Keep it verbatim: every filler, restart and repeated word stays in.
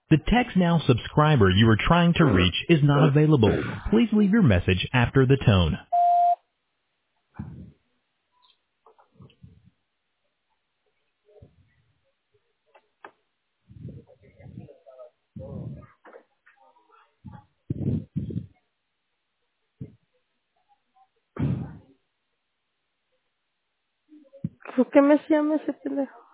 The TextNow subscriber you are trying to reach is not available. Please leave your message after the tone. ¿Por qué me llama ese pendejo?